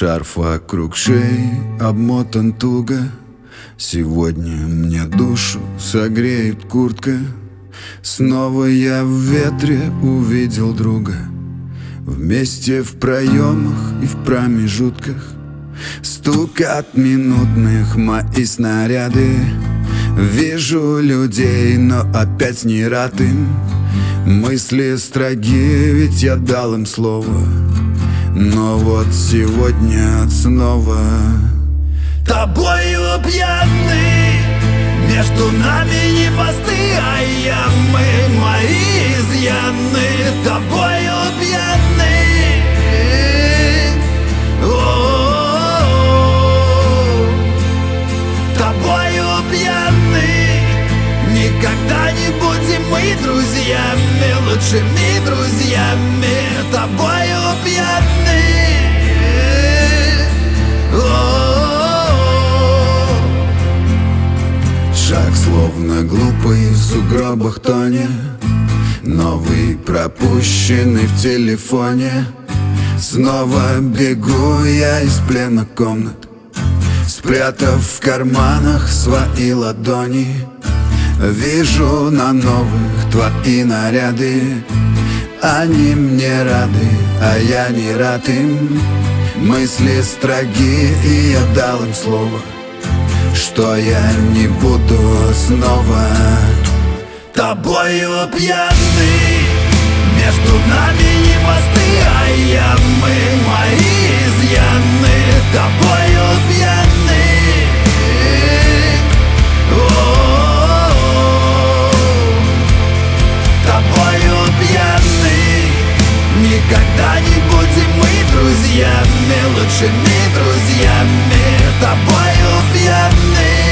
Шарф вокруг шеи обмотан туго. Сегодня мне душу согреет куртка. Снова я в ветре увидел друга. Вместе в проемах и в промежутках стук от минутных мои снаряды. Вижу людей, но опять не рад им. Мысли строги, ведь я дал им слово. Но вот сегодня снова тобою пьяный. Между нами не мосты, а ямы, мои изъяны. Тобою пьяный. Тобою пьяный. Никогда не будем мы друзьями, лучшими друзьями. Тобою пьяный. Шаг словно глупый в сугробах тоне. Новый пропущенный в телефоне. Снова бегу я из плена комнат, спрятав в карманах свои ладони. Вижу на новых твои наряды. Они мне рады, а я не рад им. Мысли строги, и я дал им слово, что я не буду снова тобою пьяный. Между нами не мосты, а ямы, мои изъяны. Тобою пьяный. Тобою пьяный. Никогда не будем мы друзьями, лучшими друзьями. Тобою пьяный.